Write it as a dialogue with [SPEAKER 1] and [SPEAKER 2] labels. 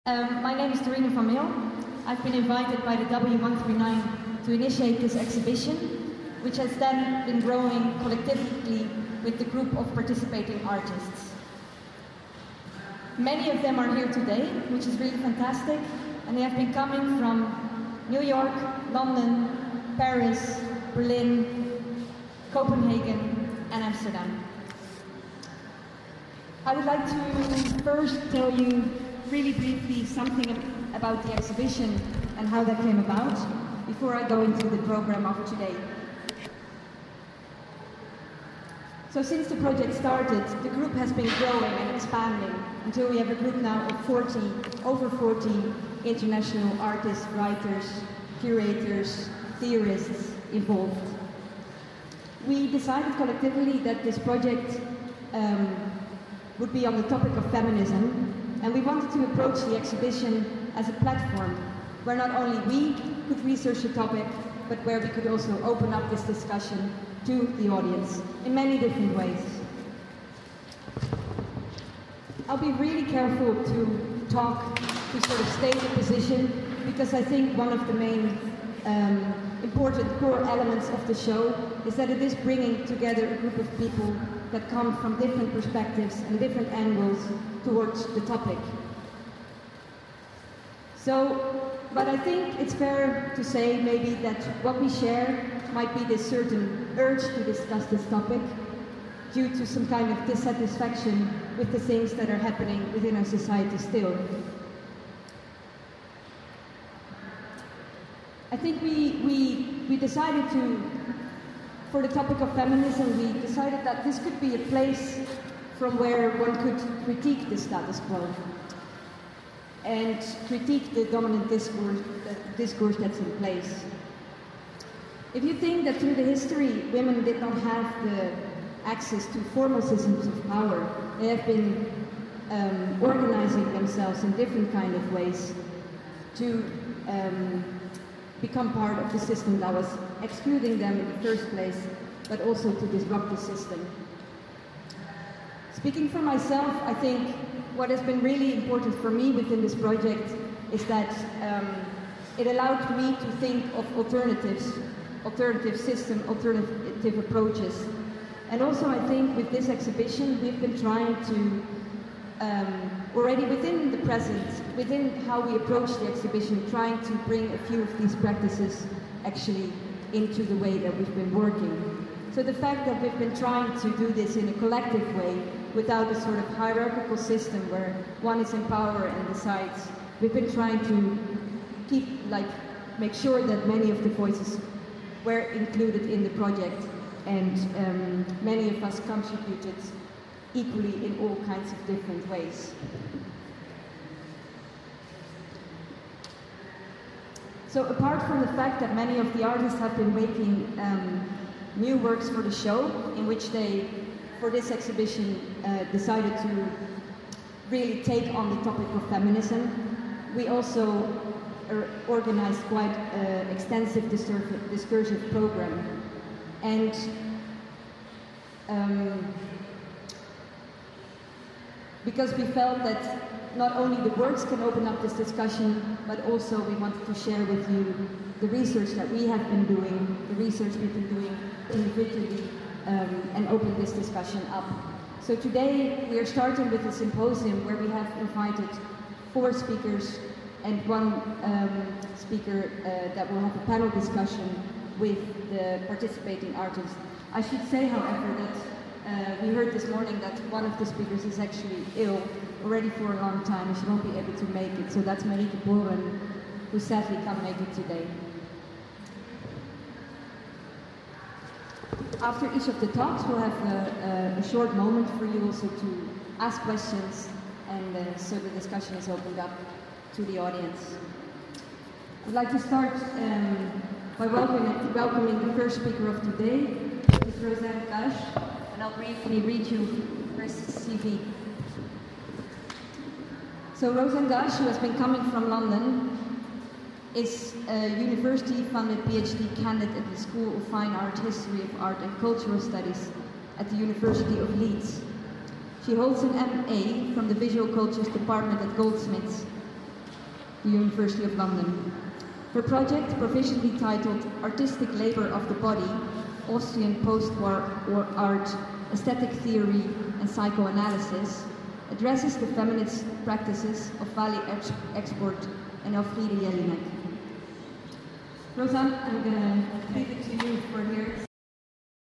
[SPEAKER 1] My name is Dorine van Meel. I've been invited by the W139 to initiate this exhibition, which has then been growing collectively with the group of participating artists. Many of them are here today, which is really fantastic, and they have been coming from New York, London, Paris, Berlin, Copenhagen, and Amsterdam. I would like to first tell you really briefly something about the exhibition and how that came about before I go into the program of today. So since the project started, the group has been growing and expanding until we have a group now of over 40 international artists, writers, curators, theorists involved. We decided collectively that this project would be on the topic of feminism, and we wanted to approach the exhibition as a platform where not only we could research the topic, but where we could also open up this discussion to the audience in many different ways. I'll be really careful to talk, to sort of state a position, because I think one of the main important core elements of the show is that it is bringing together a group of people that come from different perspectives and different angles towards the topic. But I think it's fair to say maybe that what we share might be this certain urge to discuss this topic due to some kind of dissatisfaction with the things that are happening within our society still. I think we decided to, for the topic of feminism, we decided that this could be a place from where one could critique the status quo and critique the dominant discourse that's in place. If you think that through the history women did not have the access to formal systems of power, they have been organizing themselves in different kind of ways to become part of the system that was excluding them in the first place, but also to disrupt the system. Speaking for myself, I think what has been really important for me within this project is that it allowed me to think of alternatives, alternative system, alternative approaches. And also I think with this exhibition we've been trying to, already within the present, within how we approach the exhibition, trying to bring a few of these practices actually into the way that we've been working. So the fact that we've been trying to do this in a collective way, without a sort of hierarchical system where one is in power and decides, we've been trying to make sure that many of the voices were included in the project, and many of us contributed equally in all kinds of different ways. So apart from the fact that many of the artists have been making new works for the show, in which they, for this exhibition, decided to really take on the topic of feminism, we also organized quite an extensive discursive program. And because we felt that not only the works can open up this discussion, but also we wanted to share with you the research that we have been doing, the research we've been doing individually, and open this discussion up. So today we are starting with a symposium where we have invited 4 speakers and 1 speaker that will have a panel discussion with the participating artists. I should say, however, that we heard this morning that one of the speakers is actually ill already for a long time and she won't be able to make it. So that's Marieke Boren, who sadly can't make it today. After each of the talks, we'll have a short moment for you also to ask questions, and so the discussion is opened up to the audience. I'd like to start by welcoming the first speaker of today, Ms. Rosanne Gasch, and I'll briefly read you her CV. So Rosanne Gasch, who has been coming from London, is a university-funded PhD candidate at the School of Fine Art, History of Art and Cultural Studies at the University of Leeds. She holds an MA from the Visual Cultures Department at Goldsmiths the University of London. Her project, provisionally titled Artistic Labor of the Body, Austrian Post-War Art, Aesthetic Theory and Psychoanalysis, addresses the feminist practices of Vali Export and Elfriede Jelinek. Rosa, I'm going to leave it to you for here.